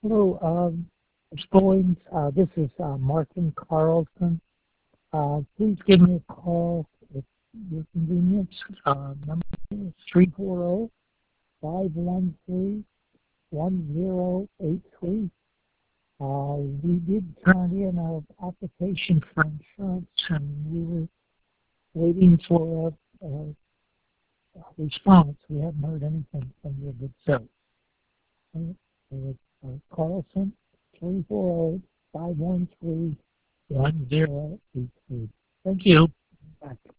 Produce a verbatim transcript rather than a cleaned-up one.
Hello, um, Mister Goins. Uh, this is uh, Martin Carlson. Uh, please give me a call at your convenience. Uh, number is three four zero, five one three, one zero eight three. Uh, we did turn in our application for insurance, and we were waiting for a, a, a response. We haven't heard anything from your good self. Uh, uh, Carlson, three four zero, five one three, one zero eight three. Thank you. Bye.